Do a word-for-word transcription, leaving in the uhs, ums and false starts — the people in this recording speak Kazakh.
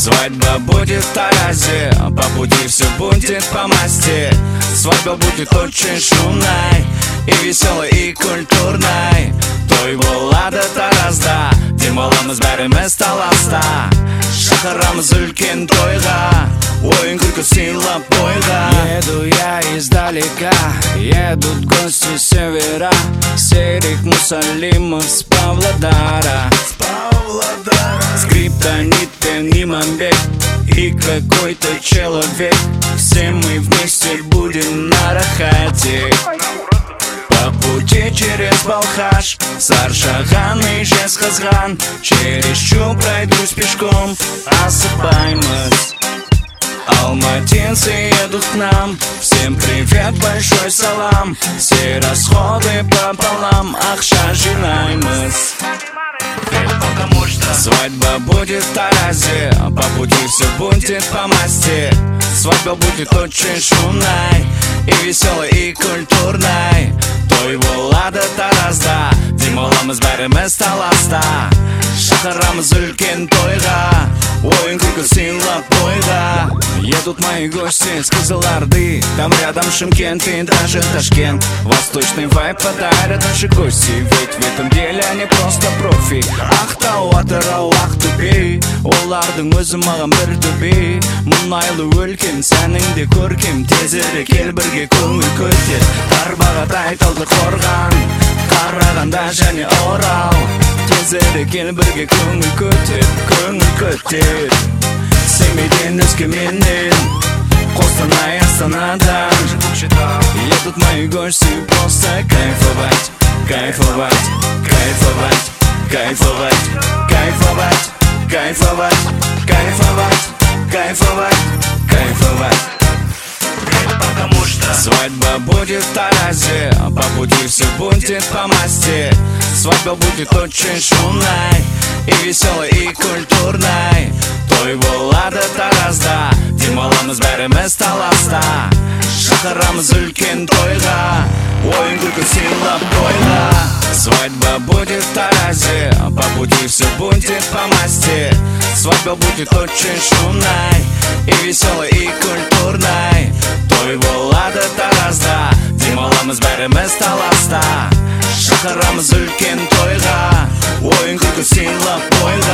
Свадьба будет в Таразе, по пути все будет по масти. Свадьба будет очень шумной, и веселой, и культурной. Той болады Таразда, демаламыз бәріміз таласта. Шақырамыз үлкен тойға, ойын күлкі сыйлап бойға. Еду я издалека, едут гости с севера. Серик Мусалимов с Павлодара. Скриптонит, Иманбек и какой-то человек. Все мы вместе будем на рахате. По пути через Балхаш, Саршаган и Жезказган. Через Чу пройдусь пешком, осыпаемся. Алматинцы едут к нам, всем привет, большой салам. Все расходы пополам, Ахша жинаемся. Свадьба будет в Таразе, по пути все будет по масти. Свадьба будет очень шумной, и веселой, и культурной. Той болады Таразда, демаламыз бәріміз таласта. Шақырамыз үлкен тойға, ойын күлкі сыйлап бойға. Едут мои гости с Кызылорды, там рядом Шымкент и даже Ташкент. Восточный вайб подарят наши гости, ведь в этом деле они просто профи. Ақтау, Атырау, Ақтөбе, олардың өзі маған бір төбе. Мұнайлы өлкем, сәніңде көркем, тезірек кел бірге көңіл көтер. Тарбағатай, Талдықорған, Қарағанда және Орал. Тезірек кел бірге көңіл көтер, көңіл көтер. Семейден, Өскеменнен, Қостанай, Астанадан едут мои гости просто кайфовать, кайфовать, кайфовать, кайфовать, кайфовать, кайфовать, кайфовать, кайфовать, кайфовать. Потому что свадьба будет в Таразе, по пути все будет по масти. Свадьба будет очень шумной, и веселой, и культурной. Той болады Таразда, демаламыз бәріміз таласта. Шақырамыз үлкен тойға, ойын күлкі сыйлап бойға. Свадьба будет в Таразе, по пути все будет по масти. Свадьба будет очень шумной, и веселой, и культурной. Той болады Таразда, демаламыз бәріміз таласта. Шақырамыз үлкен тойға, ойын күлкі сыйлап бойға.